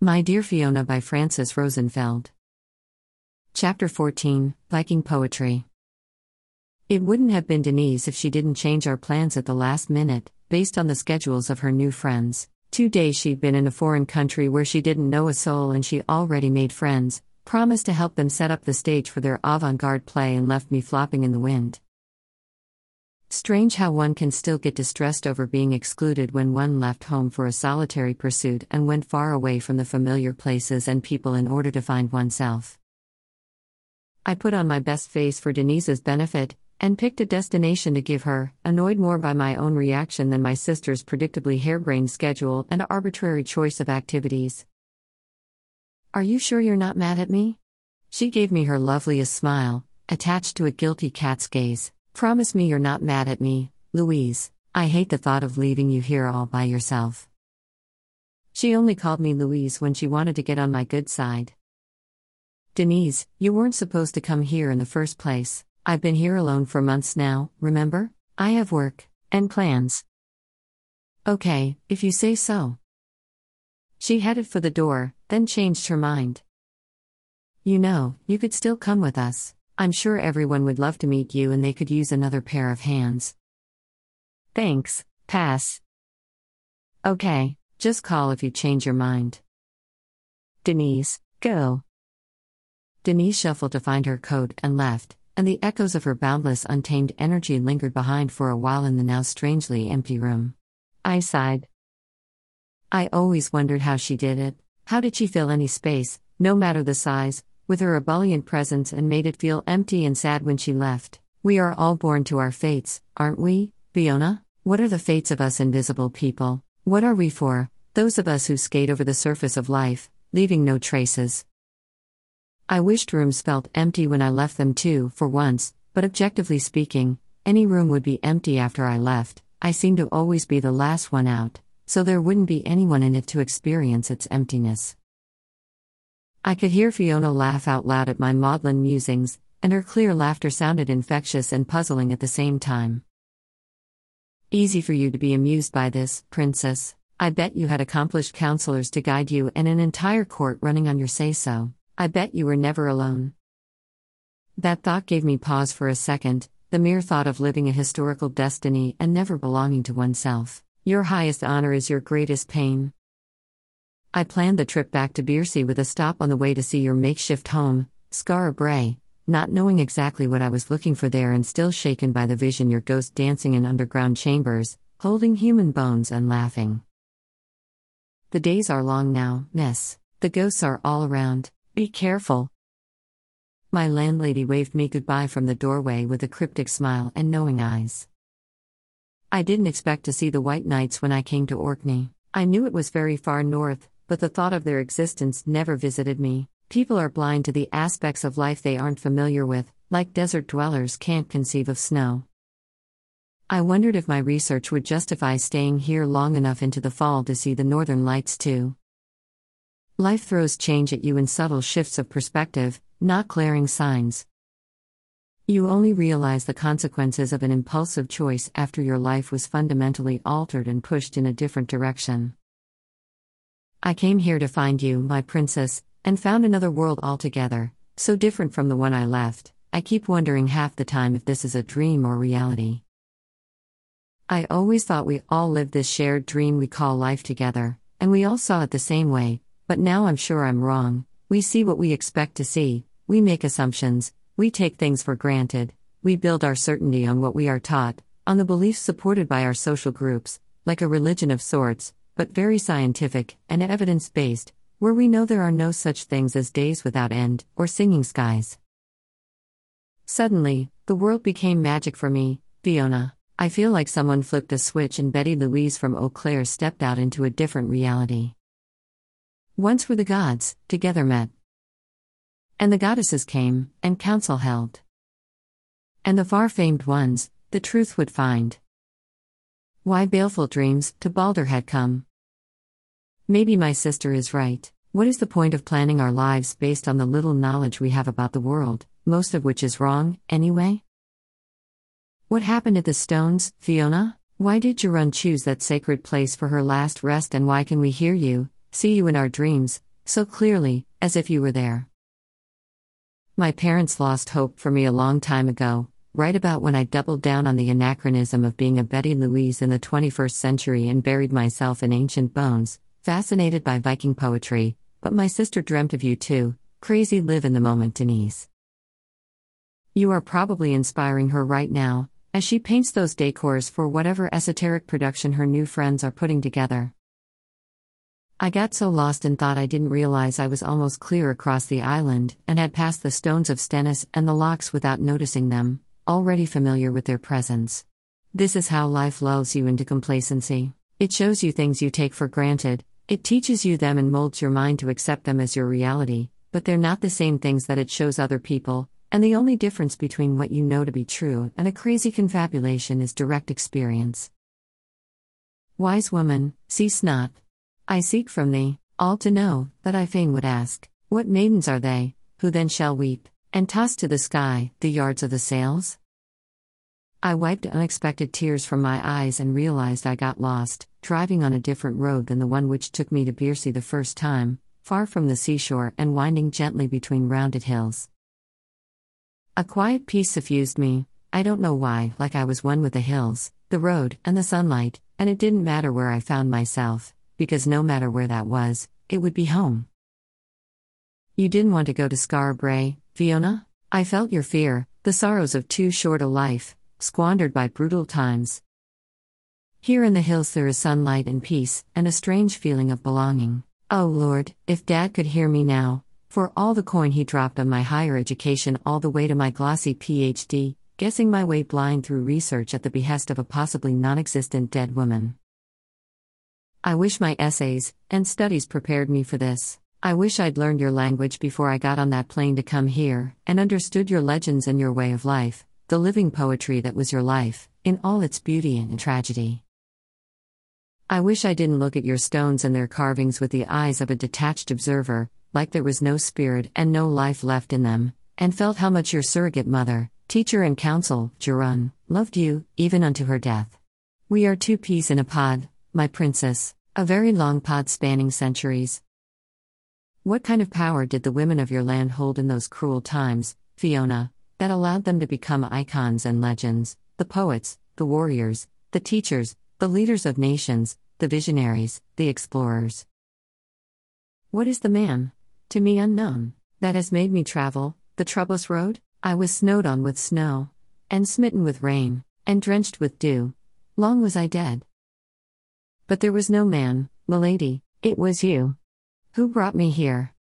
My Dear Fiona by Frances Rosenfeld. Chapter 14, Viking Poetry. It wouldn't have been Denise if she didn't change our plans at the last minute, based on the schedules of her new friends. 2 days she'd been in a foreign country where she didn't know a soul and she already made friends, promised to help them set up the stage for their avant-garde play and left me flopping in the wind. Strange how one can still get distressed over being excluded when one left home for a solitary pursuit and went far away from the familiar places and people in order to find oneself. I put on my best face for Denise's benefit, and picked a destination to give her, annoyed more by my own reaction than my sister's predictably harebrained schedule and arbitrary choice of activities. "Are you sure you're not mad at me?" She gave me her loveliest smile, attached to a guilty cat's gaze. "Promise me you're not mad at me, Louise. I hate the thought of leaving you here all by yourself." She only called me Louise when she wanted to get on my good side. "Denise, you weren't supposed to come here in the first place. I've been here alone for months now, remember? I have work and plans." "Okay, if you say so." She headed for the door, then changed her mind. "You know, you could still come with us. I'm sure everyone would love to meet you and they could use another pair of hands." "Thanks, pass." "Okay, just call if you change your mind." "Denise, go." Denise shuffled to find her coat and left, and the echoes of her boundless untamed energy lingered behind for a while in the now strangely empty room. I sighed. I always wondered how she did it. How did she fill any space, no matter the size, with her ebullient presence and made it feel empty and sad when she left? We are all born to our fates, aren't we, Fiona? What are the fates of us invisible people? What are we for, those of us who skate over the surface of life, leaving no traces? I wished rooms felt empty when I left them too, for once, but objectively speaking, any room would be empty after I left. I seemed to always be the last one out, so there wouldn't be anyone in it to experience its emptiness. I could hear Fiona laugh out loud at my maudlin musings, and her clear laughter sounded infectious and puzzling at the same time. "Easy for you to be amused by this, Princess. I bet you had accomplished counselors to guide you and an entire court running on your say-so. I bet you were never alone." That thought gave me pause for a second, the mere thought of living a historical destiny and never belonging to oneself. Your highest honor is your greatest pain. I planned the trip back to Biersea with a stop on the way to see your makeshift home, Skara Brae, not knowing exactly what I was looking for there and still shaken by the vision your ghost dancing in underground chambers, holding human bones and laughing. "The days are long now, miss. The ghosts are all around. Be careful." My landlady waved me goodbye from the doorway with a cryptic smile and knowing eyes. I didn't expect to see the White Knights when I came to Orkney. I knew it was very far north, but the thought of their existence never visited me. People are blind to the aspects of life they aren't familiar with, like desert dwellers can't conceive of snow. I wondered if my research would justify staying here long enough into the fall to see the northern lights too. Life throws change at you in subtle shifts of perspective, not glaring signs. You only realize the consequences of an impulsive choice after your life was fundamentally altered and pushed in a different direction. I came here to find you, my princess, and found another world altogether, so different from the one I left. I keep wondering half the time if this is a dream or reality. I always thought we all lived this shared dream we call life together, and we all saw it the same way, but now I'm sure I'm wrong. We see what we expect to see, we make assumptions, we take things for granted, we build our certainty on what we are taught, on the beliefs supported by our social groups, like a religion of sorts, but very scientific and evidence-based, where we know there are no such things as days without end, or singing skies. Suddenly, the world became magic for me, Fiona. I feel like someone flipped a switch and Betty Louise from Eau Claire stepped out into a different reality. Once where the gods, together met. And the goddesses came, and council held. And the far-famed ones, the truth would find. Why baleful dreams to Balder had come. Maybe my sister is right. What is the point of planning our lives based on the little knowledge we have about the world, most of which is wrong, anyway? What happened at the Stones, Fiona? Why did Jorunn choose that sacred place for her last rest, and why can we hear you, see you in our dreams, so clearly, as if you were there. My parents lost hope for me a long time ago, right about when I doubled down on the anachronism of being a Betty Louise in the 21st century and buried myself in ancient bones, fascinated by Viking poetry, but my sister dreamt of you too, crazy live in the moment Denise. You are probably inspiring her right now, as she paints those decors for whatever esoteric production her new friends are putting together. I got so lost and thought I didn't realize I was almost clear across the island and had passed the stones of Stennis and the locks without noticing them, already familiar with their presence. This is how life lulls you into complacency. It shows you things you take for granted, it teaches you them and molds your mind to accept them as your reality, but they're not the same things that it shows other people, and the only difference between what you know to be true and a crazy confabulation is direct experience. Wise woman, cease not. I seek from thee, all to know, that I fain would ask, what maidens are they, who then shall weep, and toss to the sky, the yards of the sails? I wiped unexpected tears from my eyes and realized I got lost, driving on a different road than the one which took me to Biersey the first time, far from the seashore and winding gently between rounded hills. A quiet peace suffused me, I don't know why, like I was one with the hills, the road, and the sunlight, and it didn't matter where I found myself, because no matter where that was, it would be home. You didn't want to go to Skara Fiona? I felt your fear, the sorrows of too short a life, squandered by brutal times. Here in the hills there is sunlight and peace, and a strange feeling of belonging. Oh Lord, if Dad could hear me now, for all the coin he dropped on my higher education all the way to my glossy PhD, guessing my way blind through research at the behest of a possibly non-existent dead woman. I wish my essays and studies prepared me for this. I wish I'd learned your language before I got on that plane to come here, and understood your legends and your way of life, the living poetry that was your life, in all its beauty and tragedy. I wish I didn't look at your stones and their carvings with the eyes of a detached observer, like there was no spirit and no life left in them, and felt how much your surrogate mother, teacher and counsel, Jerun, loved you, even unto her death. We are two peas in a pod, my princess, a very long pod spanning centuries. What kind of power did the women of your land hold in those cruel times, Fiona, that allowed them to become icons and legends, the poets, the warriors, the teachers, the leaders of nations, the visionaries, the explorers? What is the man, to me unknown, that has made me travel the troublous road? I was snowed on with snow, and smitten with rain, and drenched with dew. Long was I dead. But there was no man, milady, it was you. Who brought me here?